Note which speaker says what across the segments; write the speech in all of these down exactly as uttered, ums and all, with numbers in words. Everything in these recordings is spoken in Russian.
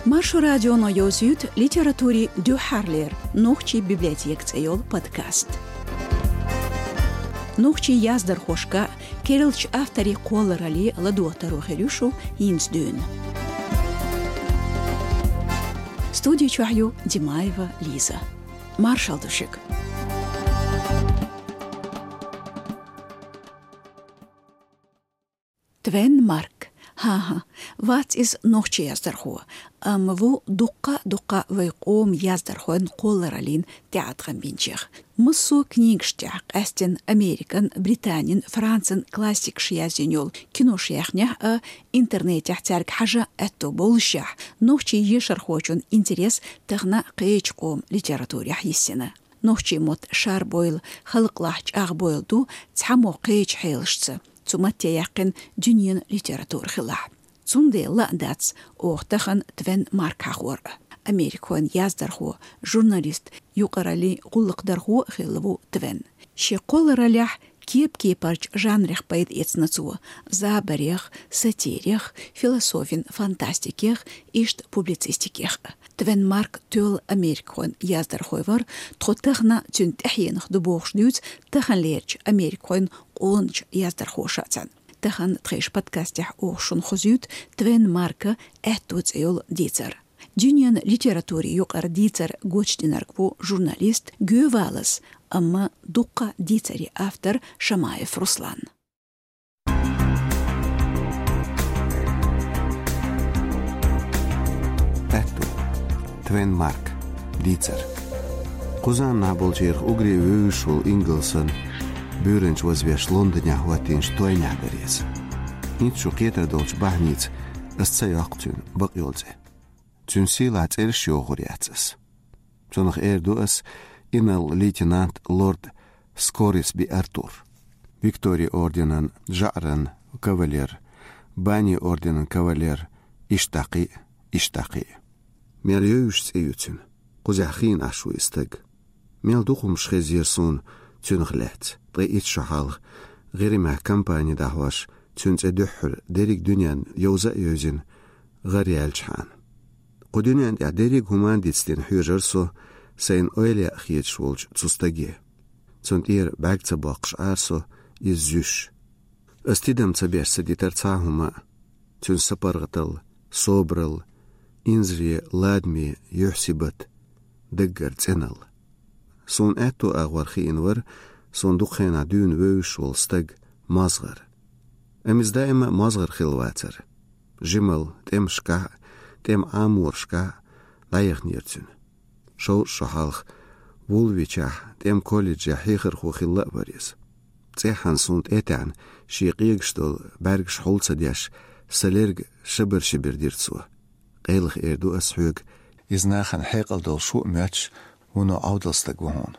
Speaker 1: Маршу радионо ёзют литературе дю харлер, нухчи библиотек цейол подкаст. Нухчи яздар хошка, керилч автори колорали ладуатару херюшу инсдюн. Студию чухаю Димаева Лиза. Маршал душик. Твен Марк. Ха-ха, ват из нохчи яздарху. Амву дукка дукка вайқом яздархуэн қоларалин театран бинчех. Мысу книгштяқ әстен Американ, Британин, Францин классик шиязенёл кино шияхнях а интернетях царк хажа эту болшах. Нохчи ешархочун интерес тахна қейчком литературях ессена. Нохчи мот шар бойл халықлахч ақ бойлду цамо қейч хейлшцы. Цуматя яқын дүниен литератур хилах. Цунде ладац оқтахан Твен Марк хахуар. Америкуан яздарху, журналист юқарали ғуллықдарху хилву Твен. Ши қоларалях кеп-кепарч жанрих пайд ецнацу. Забарех, сатирех, философин, фантастикех, ишт публицистикех. Твен Марк төл Америкуан яздархуйвар, тхотахна цюнтахиенх дубоғшнюц тахан лерч Америкуан قونج يازدر خوشاتن. تخن تخيش подкастях اوخشون خزيوت Твен Марка اتوز ايول ديتر. Дюниан литературе юқар дицар гочтинаркву журналист Гювалас, амма дукка дицари автор Шамаев Руслан.
Speaker 2: Эту Твен Марк дицар. Кузан наболчех угре вышел Инглсон. Бюренч возвеш Лондоня хуатин штойня берез. Нит шукетер долч бахниц асцай актун бақиолзе. Цун сила церш йогуряцс. Цунах эрдуас инал лейтенант лорд Скорисби Артур. Виктория орденан Жаран кавалер. Бани орденан кавалер Иштақи Иштақи. Мерьёюш цеютун. Кузахин ашу истаг. Мелдухум шхезерсун цунхлет. طريقة شحال غير مع كامباني دهواش تنس دحر ديريك دنيان يوزا يوزن غير يالشحان قدنيان ديريك همان ديستين حيجرسو سين اويليا خيت شولج تستجي تنت اير باك تباقش عارسو يزيش استيدم تبير سدي ترتاهما تن سبرغتل صوبرل انزري لادمي يحسبت دقر تنل سون اتو اغوار خينور صندوق خينا دون ووش والستق مازغر أمز دائما مازغر خلواتر جمل تم شكا تم عامور شكا لايخ نيرتون شو شحالخ وولويتشاح تم كوليج حيخر خو خلا باريس تيحان صند اتعن شيقيق شتول بارق شحولца دياش سليرق شبر شبر ديرتسوا قيلخ ايردو اسحوق إزناخن حيقل دول شو ماتش ونو عودلستق وهون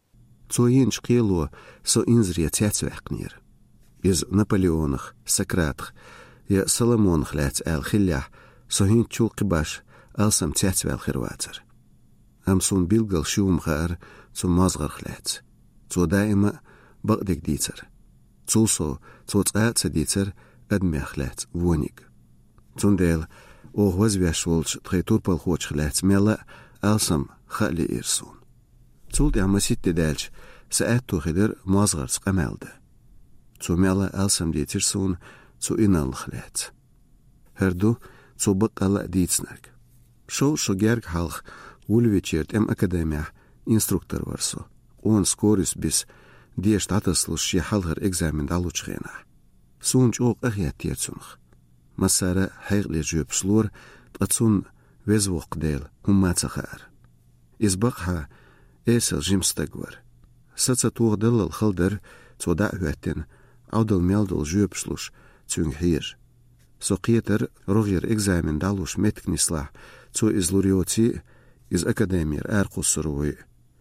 Speaker 2: Цоинч қилу со инзрия цяцвэхкнир. Из Наполеонах, Сократх, я Соломонах ляц эл хиллях, со хин чул қибаш алсам цяцвэл хирвацар. Амсун билгал шиум хаар цу мазгар хляц. Цу дайма багдик дицар. Цулсо цу цаца дицар адмях ляц воник. Цундел ох возвяшволч тхайтурпал хоч хляц мела алсам хали ирсун. Цулт ямаситте дальч саатту хидер мазгарс қамалды. Цу мела алсам дитирсун цу инал хлят. Херду цу бақала дитснарк. Шо шогерг халх вульвичерт эм академия инструктор варсо. Он скорис бис die stataslus ши халхар экзамен далучхена. Сунч ок ахиаттиерцунх. Масара хайгле жөпшлур тацун везвоқдел хуммацахар. Избақха эсэл жимстагвар. Саца туғдылыл хылдыр цуда үәттен аудыл мелдыл жөпшлуш цүн хир. Соқиетер рогер экзамен далуш меткнисла цу из луриоци из академир әрқусыруы.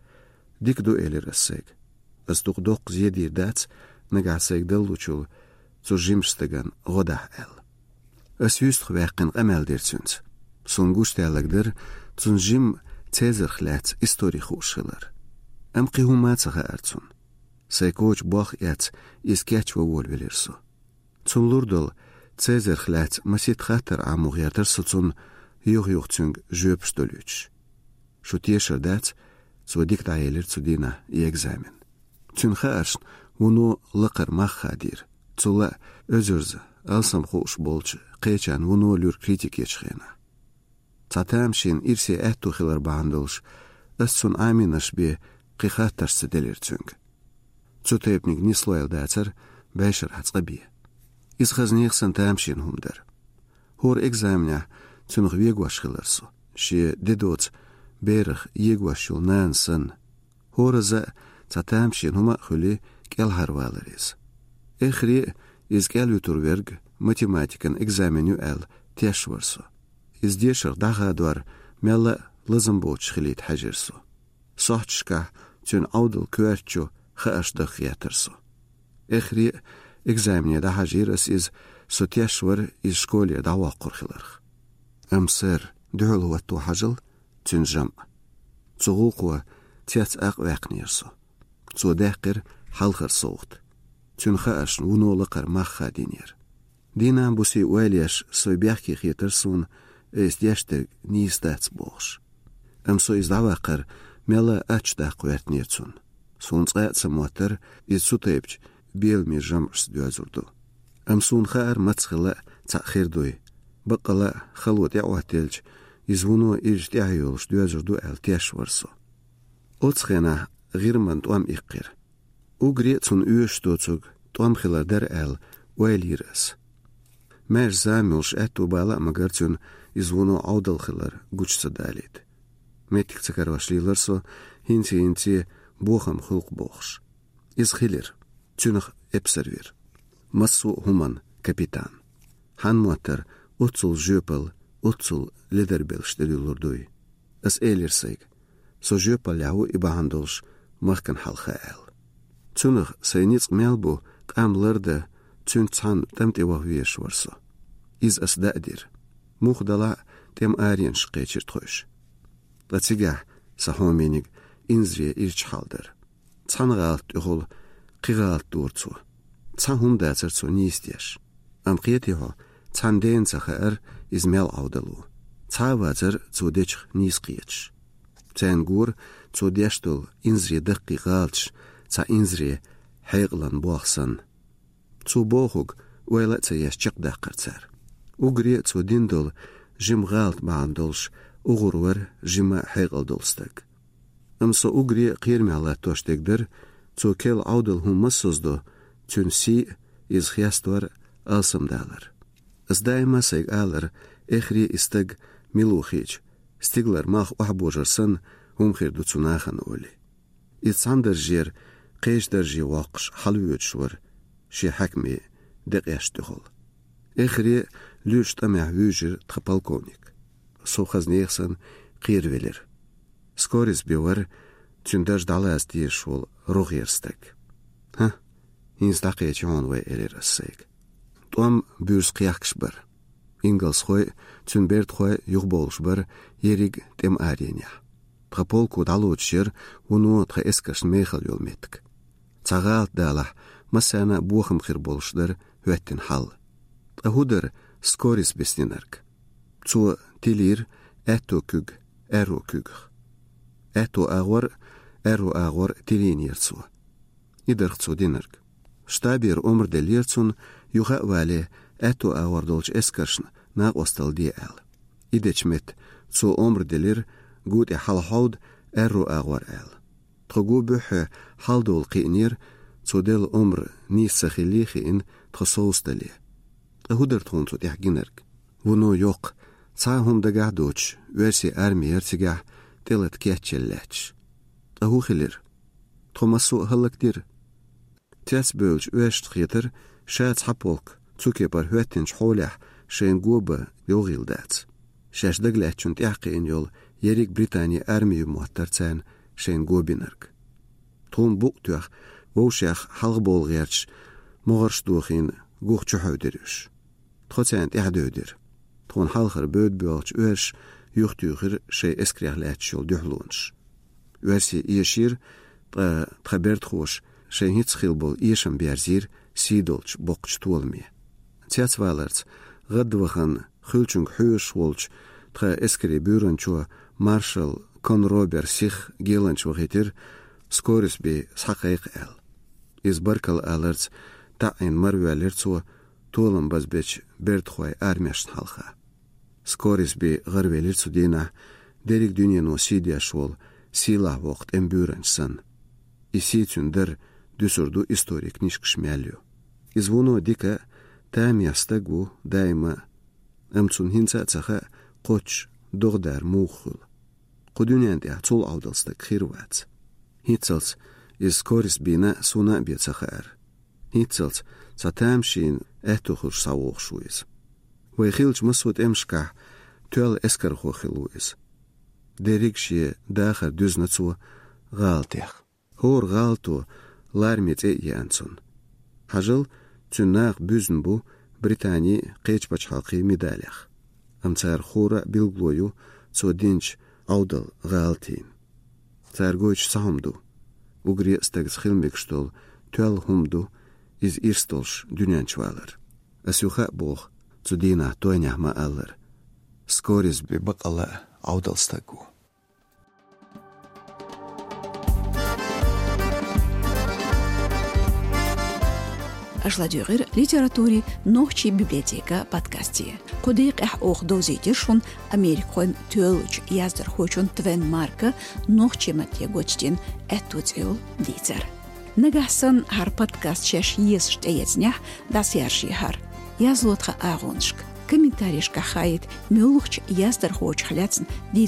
Speaker 2: Дикду элер ассег. Астуқдоқ зедир дац нагасег дыллучул цу жимстаган ғодах әл. Асюст хвәқін ғамәлдер цүнц. Сунгуштәлігдір цүн жим Цезар хляц истории хушилар. Ам қихумацаға әрцун. Сайкоч бах яц искячва волвелерсу. Цун лурдол Цезар хляц масит хатар амуғ ятырсы цун Юх юх цюнг жөпштөлүч. Шу тешердәц, цу диктаелер цу дина и экзамен. Цюн хаарш, вуну лықыр маххадир. Цула өзірзі, алсам хош болч, қечан вуну люр критик ечхена. Цатамшин ирсе әтту хилар бандылш, ас цун аминаш бе қиқаттарсы делер цюнг. Цу тепник нислоял дәцір, бәшір хацқа бе. Из хазнеқсын тамшин хумдар. Хор экзаменя цунг вегуаш хиларсу. Ше дедоц берх егуашул нан сын. Хораза цатамшин хума хули кел харваларез. Эхри из кел ютурверг математикан экзаменю әл тешварсу. Из дешер дағадвар мелла лызымбоч хилит хажирсу. Сохчка цун аудыл күәрчу хаашдық ятырсу. Эхри экзамене да хажирас из сотешвар из школе да вақур хиларх. Амсыр дұғыл ватту хажыл цун жам. Цуғуқуа тяц ақ вәқнерсу. Цу дәқір халқыр соғд. Цун хаашн унолықыр маққа денер. Динам буси уәлияш сой бәқки хетірсун эстештер нистац боғш. Амсо из давақыр мела ачдақ вәртнерцун. Сунцғаца мотыр из сутепч белми жамш дюазурду. Амсун хаар мацхыла цахирдуй. Бақала халут яуателч из вуну иржтяйолш дюазурду әл тешварсу. Оцхена ғирман туам иққир. Угре цун үйештоцуг туам хилардар әл уэлирас. Мәж замилш әтту бала магар цун из вуну аудал хилар гучца далит. Метик цакарвашлиларсу хинти-хинти бохам хулк бохш. Из хилер цунах эпсервир. Массу хуман капитан. Хан мотор утсул жөпал, утсул лидербел штелюлурдуй. Ас элирсайг. Со жөпал яу ибахандолш махкан халха әл. Цунах сайниц мелбу қамларда цун цан тамти вахвеш варсу. Из ас дадир. Мухдала тем арien шқечер тхойш. Латига сахомениг инзре ирчхалдар. Цангаалт ухол қигаалт дурцу. Цан хумдацар цу нистеш. Ам қиетихо цан ден цахар из мел аудалу. Цавазар цу дечх низ қиетш. Цан гур цу дештул инзре дық қигаалтш. Ца инзре хайглан боахсан. Цу бохуг уайла ца яшчық даққарцар. Угре цу диндол жимгаалт баандолш уғурвар жима хайгалдолстаг. Амсо угре қирмяла тоштегдір цу кел аудал хумассозду цун си из хяствар алсамдалар. Сдайма сайг алар эхри истаг милухич. Стиглар мах ухбожарсан хумхирду цунахан оли. Ицандер жер قيشدر جي واقش حلويت شور شي حكمي دقيش دخل اخري لوش تمع ويجر تخبالكونيك سوخز نيخسن قير ويلر سكوريز بيور تندرج دالاز دير شول روغيرستك ها هينز داقية جون وي إلير السيك توام بيرس قياكش بر إنجلس خوي تنبرد خوي يغبولش بر يريق تم آرينيا تخبالكو دالوت شير ونو تخ اسكش ميخل يولميتك Цагаалт далах масана бухам хир болшдар хөттен хал. Ахудер скорис беснинарк. Цу тилир эту күг, эру күг. Эту агвар, эру агвар тилинирцу. Идер цу динарк. Штабир умр делирцун юха вале эту агвар долч эскашн на остал ди эл. Идечмет цу умр делир гуд и халхауд эру агвар эл. تخجو بح حالدول قينير تودل عمر نيس خليخي إن تخصوص دلي. أهودر تون تود يحجنرك. ونو يوق صاهم دجاه دوتش ورسي أرمي يرتجاه تلت كيتشلاتش. أهو خلير. تخمسو هلك دير. تيس بولج ويشت خيتر شات حبولك تسوكي بار هوتنش حولح شين جوبا يوغيل دات. شاش دجلاتشون تحقي إن يول يريك بريطانيا أرمي مهترتان شين جوبينرك. تون بوقتوخ ووشيخ حلق بولغيرش مغرش دوخين جوخ تشحودرش. تخوتسان تحدودر. تون حلقر بود بولش ويرش يختوخر شي اسكريح لاتشول دحلونش. ويرسي يشير تخبرت خوش شي هيتس خيلبول يشم بيرزير سيدولش بوقش تولمي. تياتس والرز غد وخن خلچونگ حوش ولش тха эскери бюренчуа маршал Конробер сих геланч вахитер скорис би схакайк эл. Из баркал алерц таин марвиалерцуа толам базбеч бертхуай армияшн халха. Скорис би гарвелерцу дина дерик дюньяно сидия швол сила вақт эм бюренч сан. И ситюндер дюсурду истории книжк шмялю. Из вуно дика там ястагу дайма эмцун хинца цаха коч догдар мухул. Кудюнянди ацул аудалстак хирвац. Хитцалц из скорис бина суна бецахар. Хитцалц цатамшин этухуш савохшуиз. Вайхилч масуд эмшка тюал эскархохилуиз. Дерикшие дахар дюзнацу галтех. Хор галту лармит э янцун. Хажыл тюннах бюзнбу Британии кечпач халқи медалях. Амцар хора билглою цодинч аудал галтин. Царгойч сахамду. Угри стагс хилмикштол тюал хумду из ирстолш дюнянчвалар. Асюха бог цудина тойняхма аллар. Скорис би бакала аудал стагу.
Speaker 1: Ашладюгер литератури нохчи библиотека подкасти. Кудык эх ох дозидершун Америкон тюлч яздер хочун твен марка нохчи матьягочтин этуцел дицер. Нагасан хар подкаст чеш ешт эецнях дас ярши хар. Язлотха агоншк. Комментарийшка хайт мюлухч яздер хоч хляцн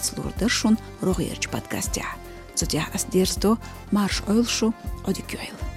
Speaker 1: дицлурдершун рогерч подкастя. Зодях асдерсто марш ойлшу одикюэл.